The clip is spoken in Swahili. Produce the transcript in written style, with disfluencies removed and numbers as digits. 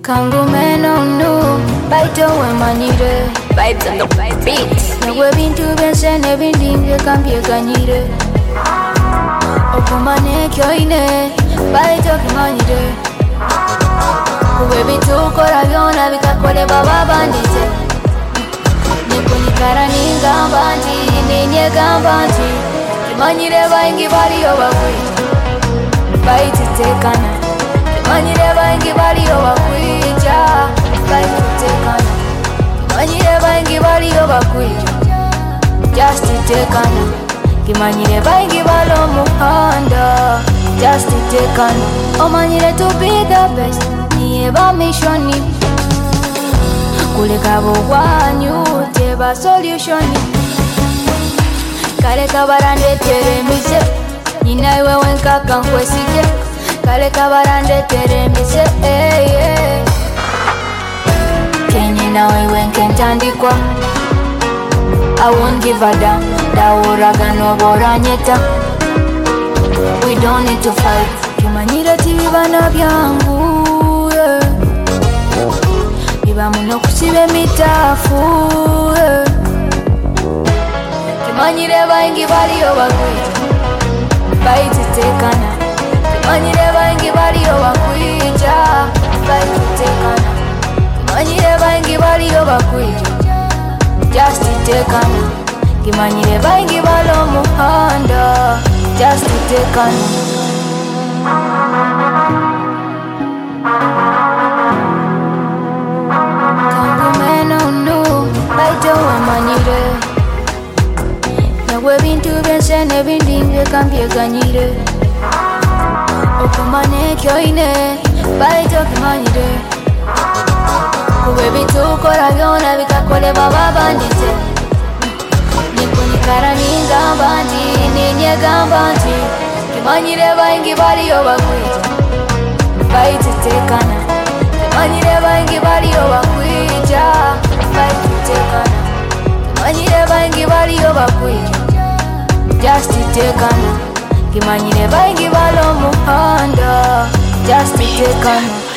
Kangu meno nu baito we manire vibes on the beat. Nagwe bintu bensene bindinge kambye kanyire. Okumane kyoine baito kimanyire. Kuwe bintu kora byona bikakole baba bandite. Nikunikara ningamba nti ninyegamba nti kimanyire baingi baliyo bakwi baititekana. Kimanyire baingi baliyo bakwija baititekana. Kimanyire baingi baliyo bakwija just itekana. Kimanyire baingi balo muhanda just itekana. Omanyire to be the best niye ba missioni. Kuleka bwanyu teba solutioni. Kale kabarande teremise nina iwe wenkaka nkwesige. Kale kabarande teremise Kenyi nawe wenke ntandikwa. I won't give a damn. Dawuraga nobora nyeta. We don't need to fight. Kimanyire tibibana byangu Biba muno kusibe mitafu Kimanyire baingi baliyo bakwija baititekana. Kimanyire baingi baliyo bakwija baititekana. Kimanyire baingi baliyo bakwija just itekana. Kimanyire baingi balo muhanda just itekana. Kangu meno nu baito we manire. Nagwe bintu bensene bindinge kambye kanyire. Okumane kyoine baito kimanyire. Kuwe bintu kora byona bikakole baba bandite. Nikunikara ningamba nti ninyegamba nti kimanyire baingi baliyo bakwija baititekana. Kimanyire baingi baliyo bakwija baititekana. Kimanyire baingi baliyo bakwija just itekana. Kimanyire baingi balo muhanda just itekana.